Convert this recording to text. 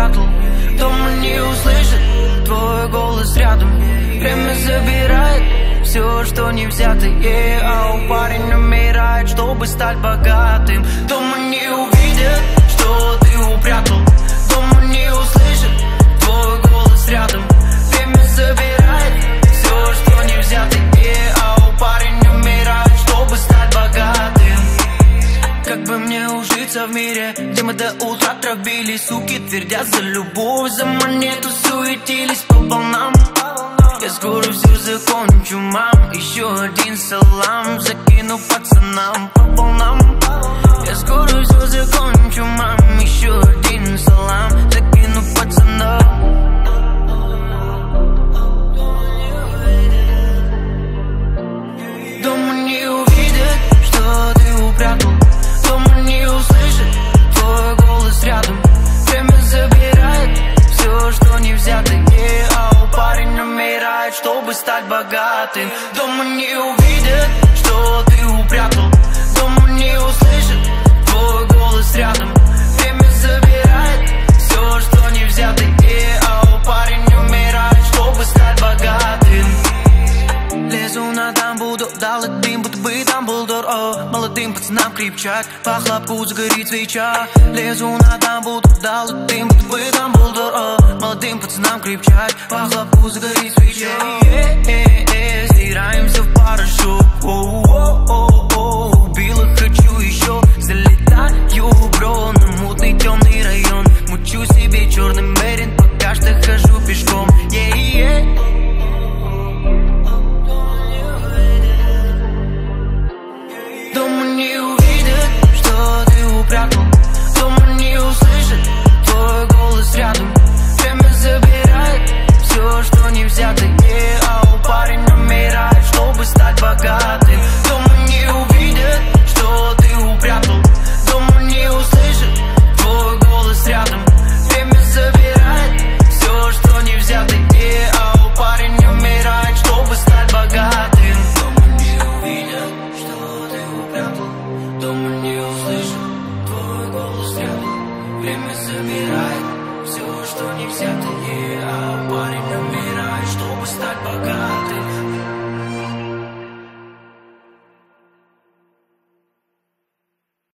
упрятал. Дома не услышит твой голос рядом. Время забирает все, что не взято, а у парня умирает, чтобы стать богатым. Дома не увидят, что ты упрятал. Дома не услышит твой голос рядом. Время забирает все, что не взято, а у парня умирает, чтобы стать богатым. Как бы мне ужиться в мире, где мы до утра травили, суки твердят за любовь, за монету суетились по волнам. Я скоро все закончу, мам. Еще один салам закину пацанам по волнам. Я скоро все закончу, мам. Еще один салам закину пацанам. Дома не увидят, что ты упрятал. Дома не услышит твой голос рядом. Время забирает все, что не взято, а у парня умирает, чтобы стать богатым. Дома не увидят, что ты упрятал. Дома не услышит твой голос рядом. Время забирает все, что не взято, а у парня умирает, чтобы стать богатым. Лезу на дамбу, дал дым, будто бы Дамблдор. Молодым пацанам крепчать, по хлопку загорит свеча. Лезу на дамбу, дал дым, будто бы Дамблдор. Молодым пацанам крепчать, по хлопку загорит свеча. Стираемся в парашют. Убила, хочу еще. Залетаю, бро, на мутный темный район. Мучу себе черный мерин, пока что хожу пешком. Дома не увидят, что ты упрятал. Дома не услышит твой голос рядом. Время забирает все, что не взято, а у парня умирает, чтобы стать богатым. Дома не увидят, что ты упрятал. Дома не услышит твой голос рядом. Время забирает все, что не взято, а у парня умирает, чтобы стать богатым. Дома не увидят, что ты упрятал. Дома не услышит твой голос рядом. Время забирает все, что не взято, а у парня умирает, чтобы стать богатым.